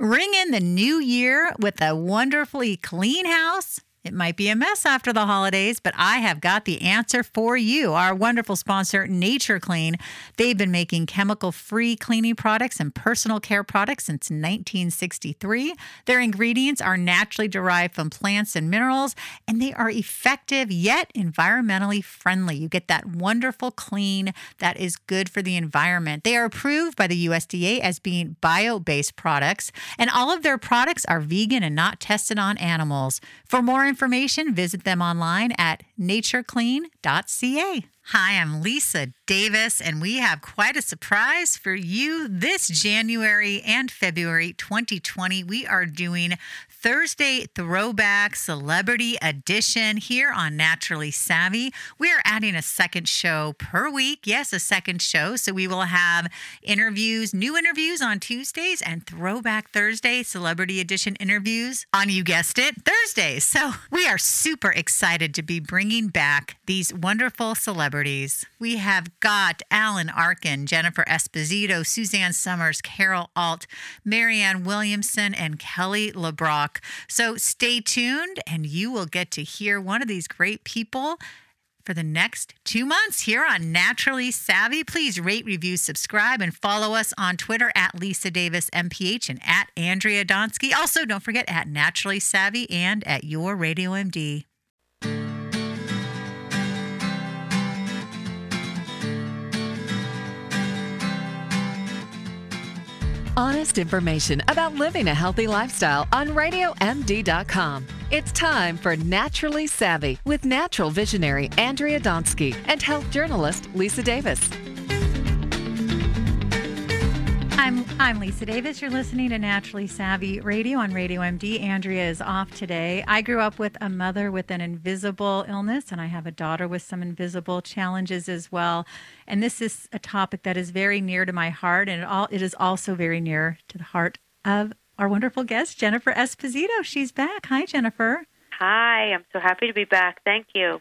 Ring in the new year with a wonderfully clean house. It might be a mess after the holidays, but I have got the answer for you. Our wonderful sponsor, Nature Clean. They've been making chemical-free cleaning products and personal care products since 1963. Their ingredients are naturally derived from plants and minerals, and they are effective yet environmentally friendly. You get that wonderful clean that is good for the environment. They are approved by the USDA as being bio-based products, and all of their products are vegan and not tested on animals. For more information, visit them online at natureclean.ca. Hi, I'm Lisa Davis, and we have quite a surprise for you this January and February 2020. We are doing Thursday Throwback Celebrity Edition here on Naturally Savvy. We are adding a second show per week. Yes, a second show. So we will have interviews, new interviews on Tuesdays, and Throwback Thursday Celebrity Edition interviews on, you guessed it, Thursdays. So we are super excited to be bringing back these wonderful celebrities. We have got Alan Arkin, Jennifer Esposito, Suzanne Summers, Carol Alt, Marianne Williamson, and Kelly LeBrock. So stay tuned, and you will get to hear one of these great people for the next 2 months here on Naturally Savvy. Please rate, review, subscribe, and follow us on Twitter at Lisa Davis MPH and at Andrea Donsky. Also, don't forget at Naturally Savvy and at Your Radio MD. Honest information about living a healthy lifestyle on RadioMD.com. It's time for Naturally Savvy with natural visionary Andrea Donsky and health journalist Lisa Davis. I'm Lisa Davis. You're listening to Naturally Savvy Radio on Radio MD. Andrea is off today. I grew up with a mother with an invisible illness, and I have a daughter with some invisible challenges as well. And this is a topic that is very near to my heart, and it is also very near to the heart of our wonderful guest, Jennifer Esposito. She's back. Hi, Jennifer. Hi. I'm so happy to be back. Thank you.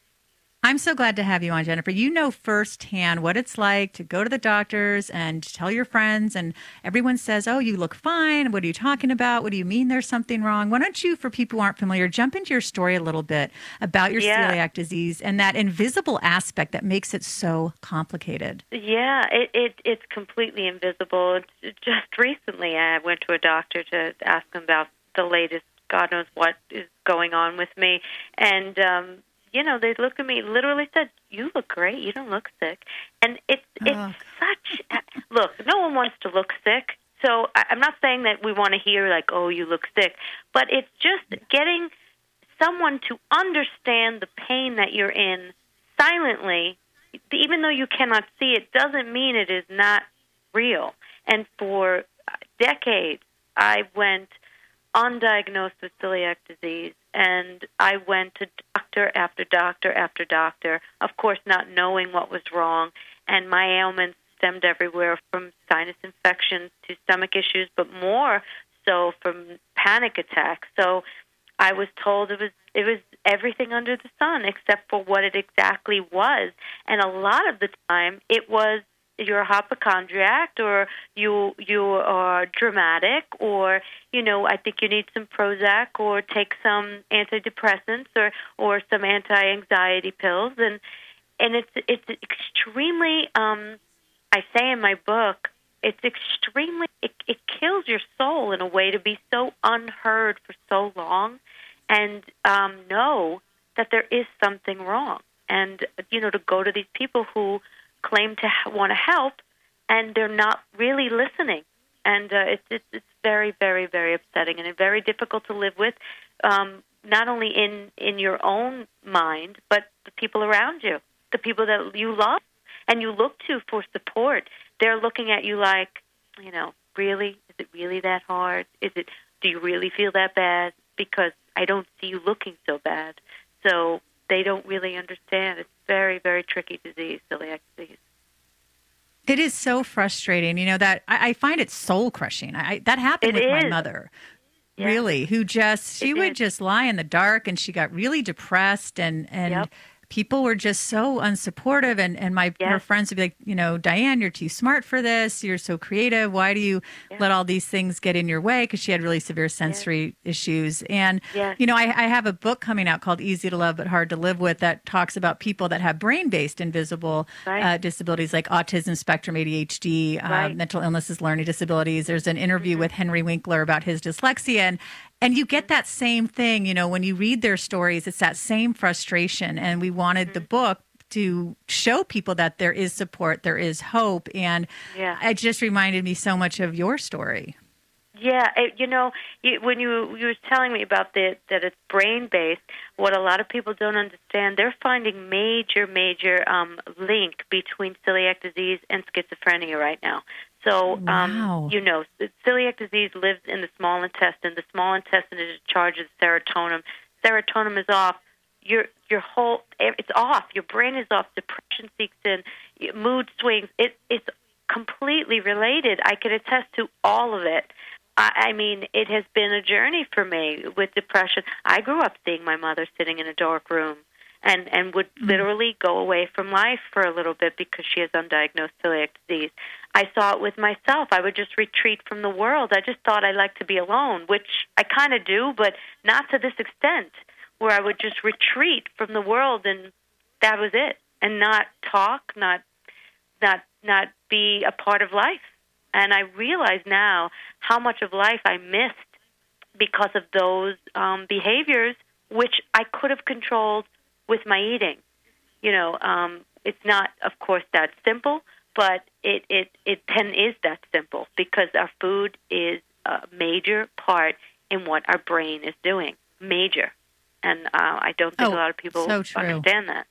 I'm so glad to have you on, Jennifer. You know firsthand what it's like to go to the doctors and tell your friends, and everyone says, oh, you look fine. What are you talking about? What do you mean there's something wrong? Why don't you, for people who aren't familiar, jump into your story a little bit about your celiac disease and that invisible aspect that makes it so complicated. Yeah, it's completely invisible. Just recently, I went to a doctor to ask him about the latest, God knows what is going on with me, and they looked at me, literally said, you look great, you don't look sick. And it's such, look, no one wants to look sick, so I'm not saying that we want to hear like, oh, you look sick, but it's just getting someone to understand the pain that you're in silently, even though you cannot see it, doesn't mean it is not real. And for decades, I went undiagnosed with celiac disease, and I went to doctor after doctor after doctor, of course not knowing what was wrong, and my ailments stemmed everywhere from sinus infections to stomach issues, but more so from panic attacks. So I was told it was everything under the sun except for what it exactly was, and a lot of the time it was you're a hypochondriac, or you are dramatic, or I think you need some Prozac, or take some antidepressants, or some anti-anxiety pills, and it's extremely. I say in my book, it's extremely. It kills your soul in a way to be so unheard for so long, and know that there is something wrong, and to go to these people who claim to want to help, and they're not really listening. And it's very, very, very upsetting and very difficult to live with, not only in your own mind, but the people around you, the people that you love and you look to for support. They're looking at you like, really? Is it really that hard? Do you really feel that bad? Because I don't see you looking so bad. So they don't really understand. It's very, very tricky disease, celiac disease. It is so frustrating, that I find it soul crushing. That happened with my mother, really, who would just lie in the dark, and she got really depressed, and people were just so unsupportive. And her friends would be like, Diane, you're too smart for this. You're so creative. Why do you let all these things get in your way? Because she had really severe sensory issues. And, I have a book coming out called Easy to Love But Hard to Live With that talks about people that have brain-based invisible disabilities like autism spectrum, ADHD, mental illnesses, learning disabilities. There's an interview with Henry Winkler about his dyslexia. And you get that same thing, when you read their stories, it's that same frustration. And we wanted the book to show people that there is support, there is hope. And it just reminded me so much of your story. Yeah, when you were telling me about that it's brain-based, what a lot of people don't understand, they're finding major link between celiac disease and schizophrenia right now. So, celiac disease lives in the small intestine. The small intestine is in charge of serotonin. Serotonin is off. Your whole, it's off. Your brain is off. Depression seeks in. Mood swings. It's completely related. I can attest to all of it. I mean, it has been a journey for me with depression. I grew up seeing my mother sitting in a dark room and would literally go away from life for a little bit because she has undiagnosed celiac disease. I saw it with myself. I would just retreat from the world. I just thought I liked to be alone, which I kind of do, but not to this extent, where I would just retreat from the world and that was it, and not talk, not be a part of life. And I realize now how much of life I missed because of those behaviors, which I could have controlled with my eating. It's not, of course, that simple, but it then is that simple because our food is a major part in what our brain is doing. Major. And I don't think a lot of people understand that.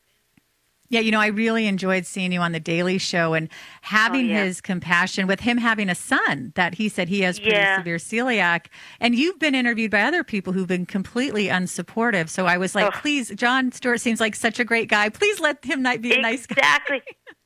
Yeah, I really enjoyed seeing you on The Daily Show and having his compassion with him having a son that he said he has pretty severe celiac. And you've been interviewed by other people who've been completely unsupportive. So I was like, please, Jon Stewart seems like such a great guy. Please let him not be a nice guy. Exactly.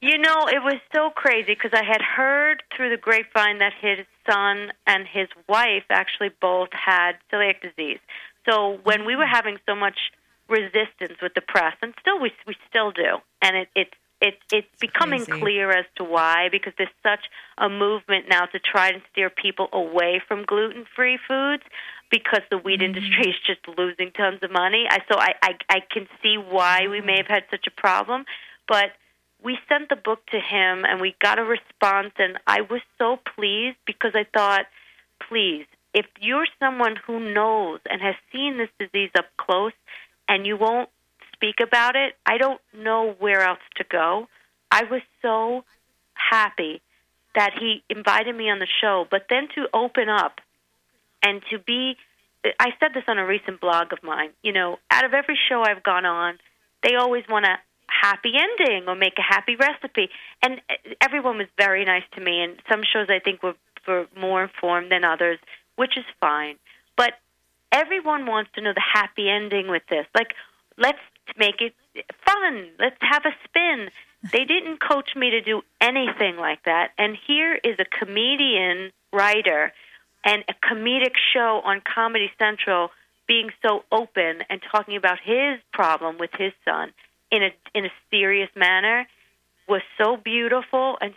It was so crazy because I had heard through the grapevine that his son and his wife actually both had celiac disease. So when we were having so much resistance with the press, and still we still do, and it's becoming clear as to why, because there's such a movement now to try to steer people away from gluten-free foods because the wheat industry is just losing tons of money. So I can see why we may have had such a problem, but we sent the book to him and we got a response, and I was so pleased because I thought, please, if you're someone who knows and has seen this disease up close and you won't speak about it, I don't know where else to go. I was so happy that he invited me on the show, but then to open up and to be, I said this on a recent blog of mine, out of every show I've gone on, they always want a happy ending or make a happy recipe. And everyone was very nice to me, and some shows I think were more informed than others, which is fine. But everyone wants to know the happy ending with this. Like, let's make it fun. Let's have a spin. They didn't coach me to do anything like that. And here is a comedian writer and a comedic show on Comedy Central being so open and talking about his problem with his son in a serious manner was so beautiful, and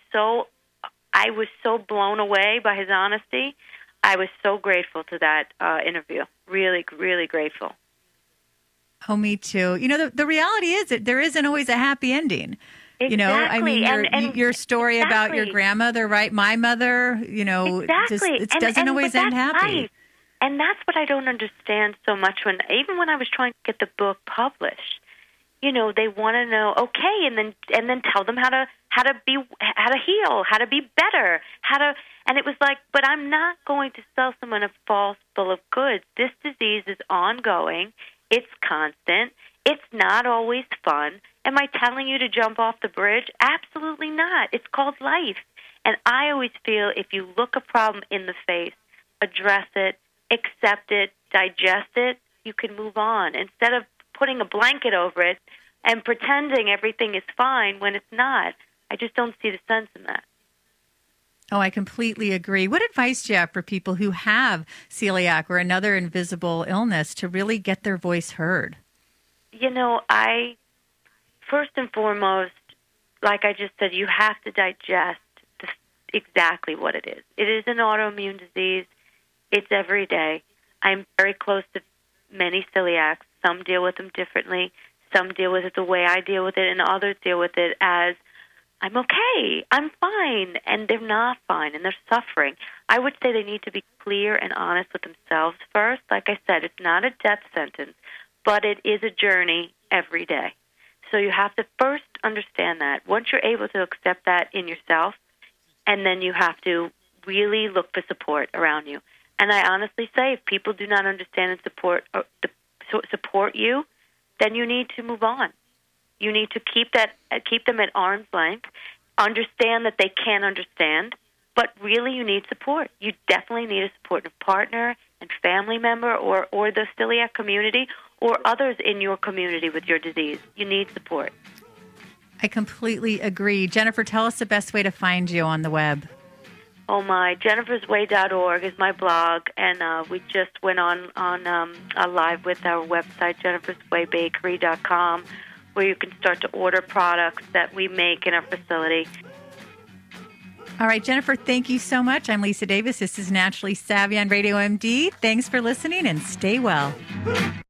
I was so blown away by his honesty. I was so grateful to that interview. Really, really grateful. Oh, me too. The reality is that there isn't always a happy ending. Exactly. Your story about your grandmother, right? My mother, exactly. It doesn't always end happy. Life. And that's what I don't understand so much even when I was trying to get the book published. They want to know, okay, and then tell them how to heal, how to be better, and it was like, but I'm not going to sell someone a false bill of goods. This disease is ongoing. It's constant. It's not always fun. Am I telling you to jump off the bridge? Absolutely not. It's called life. And I always feel if you look a problem in the face, address it, accept it, digest it, you can move on instead of putting a blanket over it and pretending everything is fine when it's not. I just don't see the sense in that. Oh, I completely agree. What advice do you have for people who have celiac or another invisible illness to really get their voice heard? I first and foremost, like I just said, you have to digest exactly what it is. It is an autoimmune disease. It's every day. I'm very close to many celiacs. Some deal with them differently. Some deal with it the way I deal with it, and others deal with it as, I'm okay, I'm fine, and they're not fine, and they're suffering. I would say they need to be clear and honest with themselves first. Like I said, it's not a death sentence, but it is a journey every day. So you have to first understand that. Once you're able to accept that in yourself, and then you have to really look for support around you. And I honestly say, if people do not understand and support you, then you need to move on. You need to keep them at arm's length, understand that they can't understand, but really you need support. You definitely need a supportive partner and family member or the celiac community or others in your community with your disease. You need support. I completely agree. Jennifer, tell us the best way to find you on the web. Oh my, jennifersway.org is my blog, and we just went on a live with our website, jenniferswaybakery.com, where you can start to order products that we make in our facility. All right, Jennifer, thank you so much. I'm Lisa Davis. This is Naturally Savvy on Radio MD. Thanks for listening, and stay well.